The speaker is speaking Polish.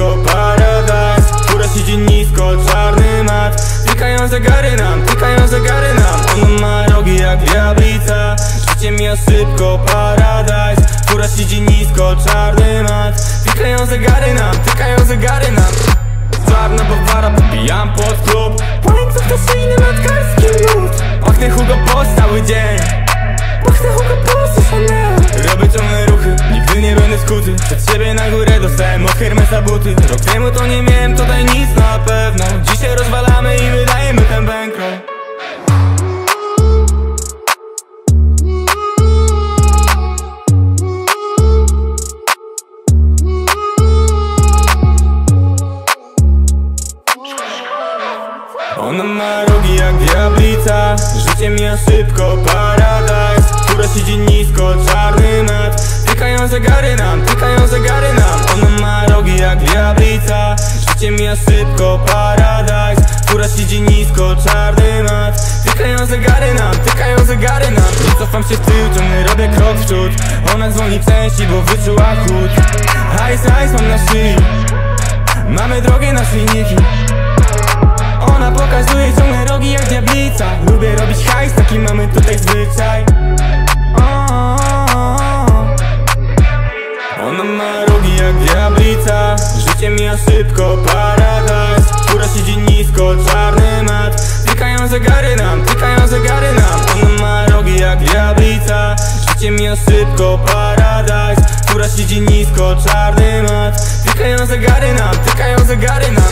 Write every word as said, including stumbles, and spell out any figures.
szybko paradise. Fura siedzi nisko, czarny mat. Tykają zegary nam, tykają zegary nam. Ona ma rogi jak diablica. Życie mija szybko, paradise. Fura siedzi nisko, czarny mat. Tykają zegary nam, tykają zegary nam. Czarna bawara, popijam pod klub. Po łańcuch to szyjny matkarski lód. Pachnę Hugo Boss cały dzień. Pachnę Hugo Boss i Chanel. Robię ciągle ruchy, nigdy nie będę skuty. Przed siebie na górę dostałem od Hermesa buty. Rok temu to nie miałem tutaj nic na pewno. Dzisiaj rozwalamy i wydajemy ten bankroll. Ona ma rogi jak diablica. Życie mija szybko, paradise. Fura siedzi nisko, czarny mat. Tykają zegary nam, tykają zegary nam. Ona ma rogi jak diablica. Życie mija szybko, paradise. Fura siedzi nisko, czarny mat. Tykają zegary nam, tykają zegary nam. Nie cofam się w tył, ciągle robię krok w przód. Ona dzwoni częściej, bo wyczuła chód. Hajs, hajs mam na szyi. Mamy drogie naszyjniki. Ona pokazuje ciągle rogi jak diablica. Lubię robić hajs, taki mamy tutaj zwyczaj. Ona ma rogi jak diablica. Życie mija szybko, paradise. Fura siedzi nisko, czarny mat. Tykają zegary nam, tykają zegary nam. Ona ma rogi jak diablica. Życie mija szybko, paradise. Fura siedzi nisko, czarny mat. Tykają zegary nam, tykają zegary nam.